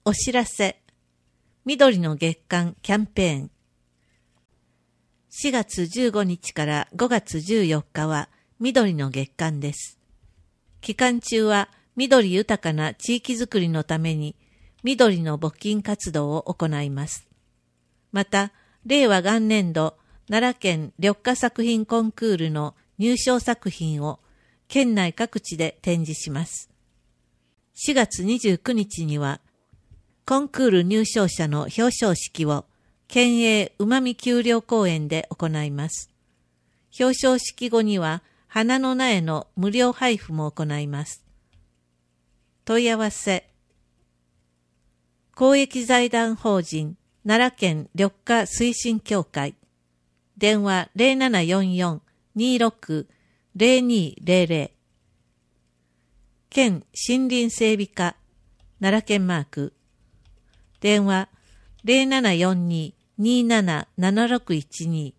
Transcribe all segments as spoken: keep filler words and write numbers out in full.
お知らせ。緑の月間キャンペーン。しがつじゅうごにちからごがつじゅうよっかは緑の月間です。期間中は緑豊かな地域づくりのために緑の募金活動を行います。また、令和元年度奈良県緑化作品コンクールの入賞作品を県内各地で展示します。しがつにじゅうくにちにはコンクール入賞者の表彰式を県営うまみ丘陵公園で行います。表彰式後には花の苗の無料配布も行います。問い合わせ。公益財団法人奈良県緑化推進協会。電話 ゼロななよんよん にーろく ゼロにーゼロゼロ。県森林整備課奈良県マーク。電話 ゼロななよんに にーなな ななろくいちに。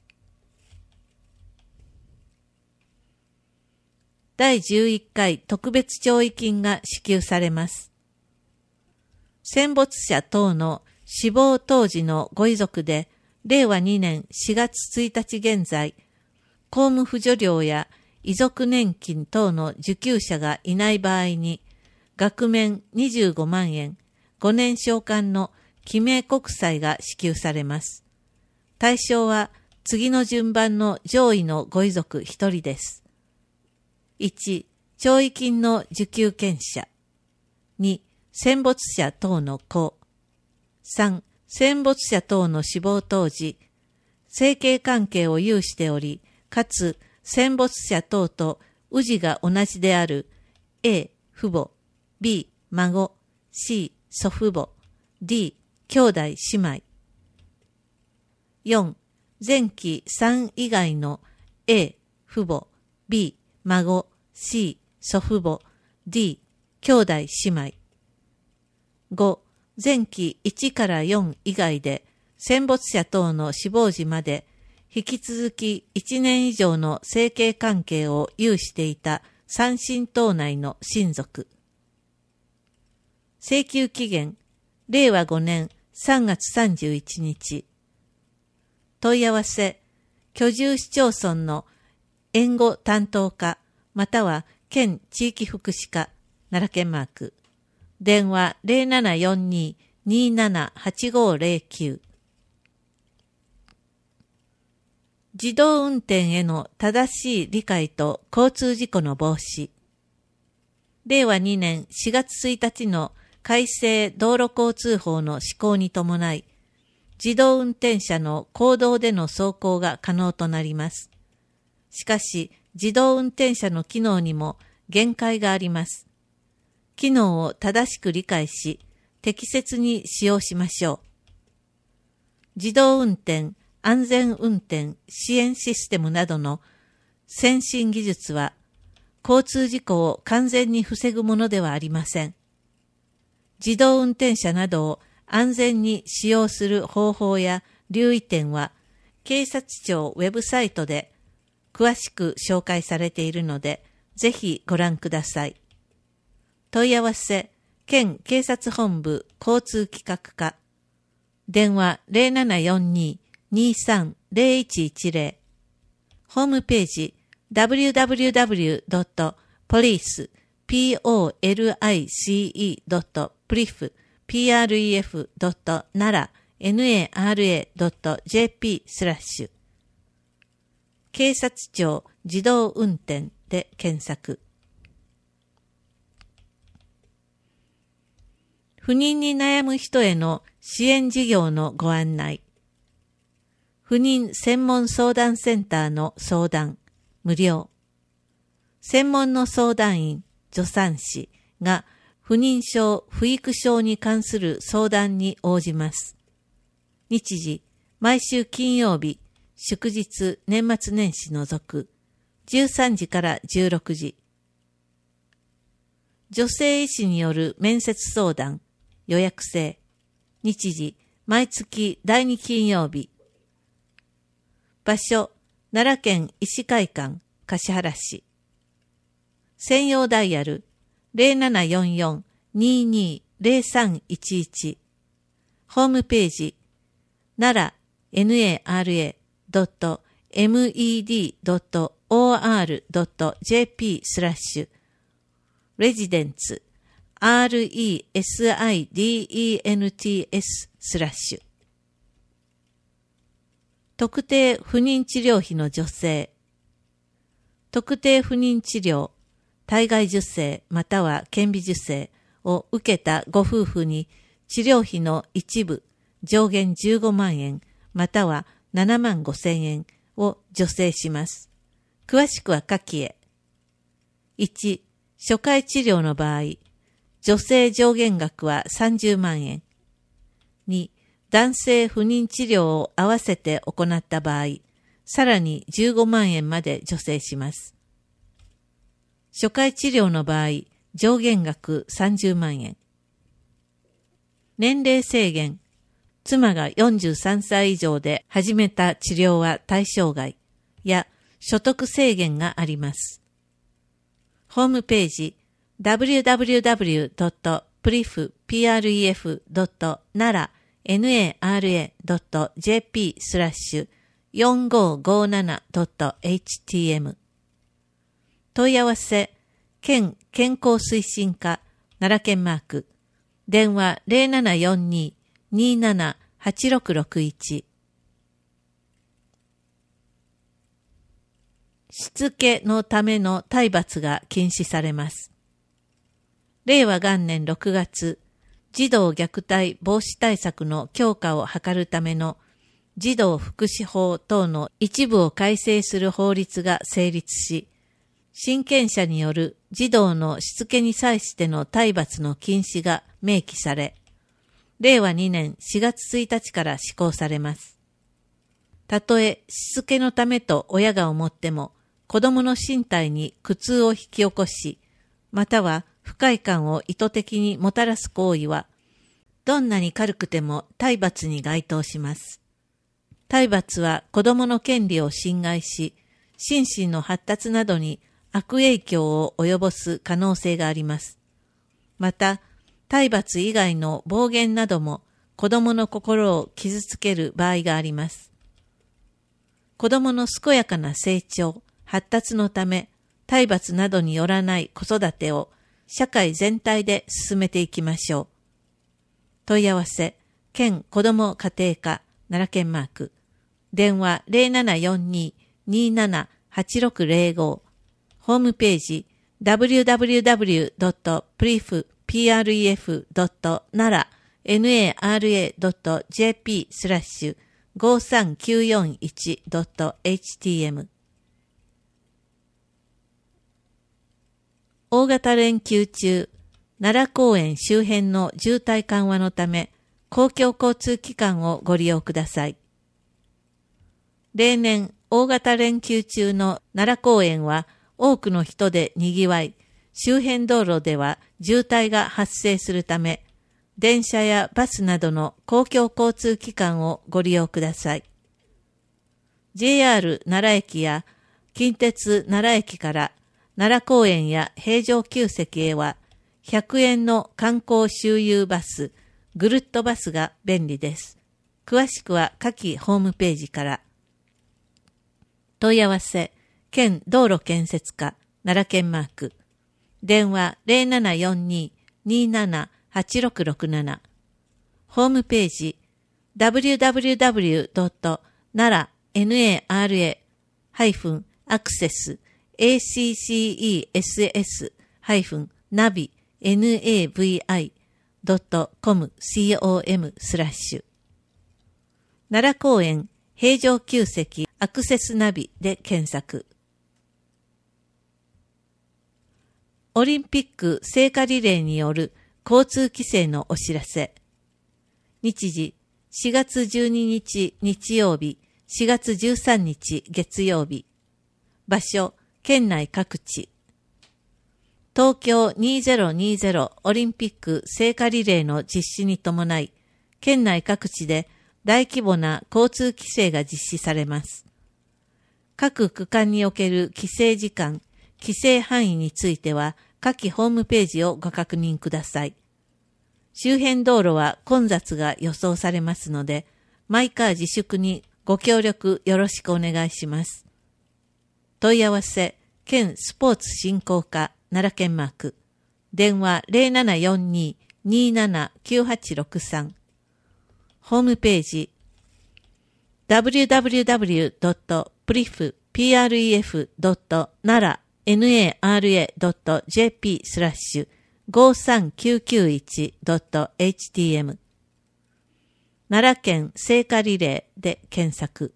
だいじゅういっかい特別弔慰金が支給されます。戦没者等の死亡当時のご遺族で、れいわにねんしがつついたち現在、公務扶助料や遺族年金等の受給者がいない場合に、額面にじゅうごまんえん、ごねん償還の記名国債が支給されます。対象は次の順番の上位のご遺族ひとりです。いち、弔慰金の受給権者。に、戦没者等の子。さん、戦没者等の死亡当時、生計関係を有しており、かつ戦没者等と氏が同じである A、父母、B、孫、C、祖父母、D、兄弟姉妹。よん、前期さん以外の A、父母、B、孫、C、祖父母、D、兄弟姉妹。ご、前期いちからよん以外で戦没者等の死亡時まで引き続きいちねん以上の生計関係を有していた三親等内の親族。請求期限、れいわごねんさんがつさんじゅういちにち。問い合わせ、居住市町村の援護担当課または県地域福祉課奈良県マーク。電話 ゼロななよんに にーなな はちごゼロきゅう。自動運転への正しい理解と交通事故の防止。れいわにねんしがつついたちの改正道路交通法の施行に伴い、自動運転車の公道での走行が可能となります。しかし、自動運転車の機能にも限界があります。機能を正しく理解し、適切に使用しましょう。自動運転、安全運転支援システムなどの先進技術は、交通事故を完全に防ぐものではありません。自動運転車などを安全に使用する方法や留意点は、警察庁ウェブサイトで詳しく紹介されているので、ぜひご覧ください。問い合わせ、県警察本部交通企画課。電話 ゼロななよんに にーさん ゼロいちいちゼロ。ホームページ ダブリューダブリューダブリュー ドット ポリス ピーオーエルアイシーイー ドット プリフ ピーアールイーエフ ドット ナラ ナラ ドット ジェーピー スラッシュ。警察庁自動運転で検索。不妊に悩む人への支援事業のご案内。不妊専門相談センターの相談、無料。専門の相談員、助産師が不妊症、不育症に関する相談に応じます。日時、毎週金曜日、祝日、年末年始除く、じゅうさんじからじゅうろくじ。女性医師による面接相談、予約制。日時、毎月だいに金曜日。場所、奈良県医師会館、橿原市。専用ダイヤル、ゼロななよんよん にーにーゼロさんいちいち、ホームページ、奈良 ナラ ドット メディー ドット オーアール ドット ジェーピー スラッシュ、レジデンツ、アールイーエスアイディーイーエヌティーエス スラッシュ、特定不妊治療費の助成、特定不妊治療、体外受精または顕微授精を受けたご夫婦に治療費の一部上限じゅうごまんえんまたはななまんごせんえんを助成します。詳しくは下記へ。いち. 初回治療の場合、助成上限額はさんじゅうまんえん。に. 男性不妊治療を合わせて行った場合、さらにじゅうごまんえんまで助成します。初回治療の場合、上限額さんじゅうまんえん。年齢制限。妻がよんじゅうさんさい以上で始めた治療は対象外や所得制限があります。ホームページ ダブリューダブリューダブリュー ドット プリフ ドット ナラ ドット ジェーピー スラッシュ よんごーごーなな ドット エイチティーエム 問い合わせ県健康推進課奈良県マーク電話 ゼロななよんに にーなな はちろくろくいち しつけのための体罰が禁止されます。令和元年ろくがつ、児童虐待防止対策の強化を図るための児童福祉法等の一部を改正する法律が成立し、親権者による児童のしつけに際しての体罰の禁止が明記され、れいわにねんしがつついたちから施行されます。たとえしつけのためと親が思っても、子供の身体に苦痛を引き起こし、または不快感を意図的にもたらす行為は、どんなに軽くても体罰に該当します。体罰は子供の権利を侵害し、心身の発達などに悪影響を及ぼす可能性があります。また、体罰以外の暴言なども子供の心を傷つける場合があります。子供の健やかな成長、発達のため、体罰などによらない子育てを社会全体で進めていきましょう。問い合わせ、県子ども家庭課奈良県マーク、電話 ゼロななよんに にーなな はちろくゼロご、ホームページ ダブリューダブリューダブリュー ドット プリフ ドット ナラ ドット ジェーピー スラッシュ ごさんきゅうよんいち ドット エイチティーエム 大型連休中、奈良公園周辺の渋滞緩和のため、公共交通機関をご利用ください。例年、大型連休中の奈良公園は多くの人で賑わい、周辺道路では渋滞が発生するため、電車やバスなどの公共交通機関をご利用ください。ジェイアール 奈良駅や近鉄奈良駅から奈良公園や平城宮跡へはひゃくえんの観光周遊バス、ぐるっとバスが便利です。詳しくは下記ホームページから。問い合わせ、県道路建設課奈良県マーク、電話 ゼロななよんに にーなな はちろくろくなな、ホームページ ダブリューダブリューダブリュー ドット ナラ アクセス アクセス ナビ ドット コム スラッシュ 奈良公園平城宮跡アクセスナビで検索。オリンピック聖火リレーによる交通規制のお知らせ。日時しがつじゅうににち日曜日、しがつじゅうさんにち月曜日。場所、県内各地。東京にせんにじゅうオリンピック聖火リレーの実施に伴い、県内各地で大規模な交通規制が実施されます。各区間における規制時間、規制範囲については、下記ホームページをご確認ください。 周辺道路は混雑が予想されますので、マイカー自粛にご協力よろしくお願いします。問い合わせ、県スポーツ振興課奈良県マーク。電話 ゼロななよんに にーなな きゅうはちろくさん。ホームページ ダブリューダブリューダブリュードットプリフドットナラ ナラ ドットジェーピー スラッシュごさんきゅうきゅういち ドットエイチティーエム 奈良県聖火リレーで検索。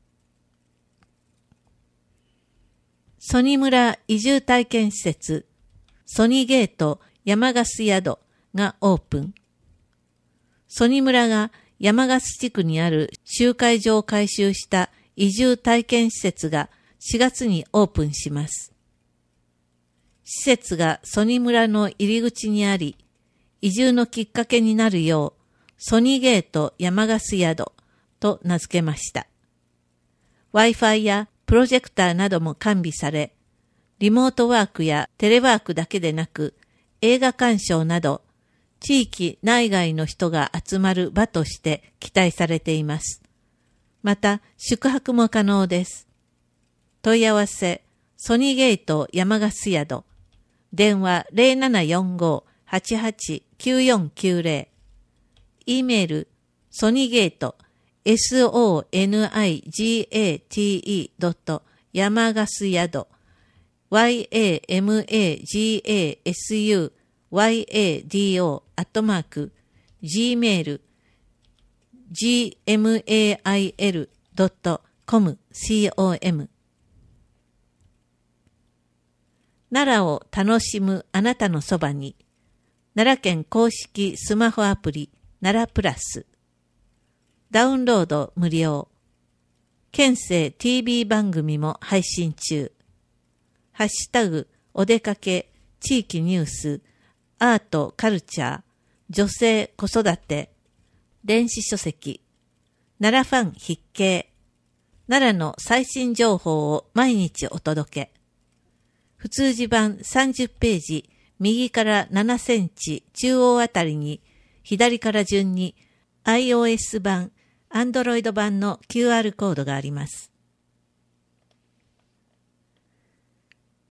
曽爾村移住体験施設ソニゲート山ガス宿がオープン。曽爾村が山ガス地区にある集会場を改修した移住体験施設がしがつにオープンします。施設が曽爾村の入り口にあり、移住のきっかけになるよう、ソニゲート山ガス宿と名付けました。Wi-Fi やプロジェクターなども完備され、リモートワークやテレワークだけでなく、映画鑑賞など、地域内外の人が集まる場として期待されています。また、宿泊も可能です。問い合わせ、ソニゲート山ガス宿。電話 ゼロななよんご はちはち きゅうよんきゅうゼロ。E メール、ソニゲート、エスオーエヌアイジエーティーイー ドット山ガス宿、ヤマガスヤド アットマーク、gmail、gmail ドットコム、com。奈良を楽しむあなたのそばに、奈良県公式スマホアプリ奈良プラス。ダウンロード無料。県政 ティービー 番組も配信中。ハッシュタグ、お出かけ、地域ニュース、アート、カルチャー、女性、子育て、電子書籍、奈良ファン必見。奈良の最新情報を毎日お届け。普通字版さんじゅっページ、右からななセンチ中央あたりに、左から順に iOS 版、Android 版の キューアール コードがあります。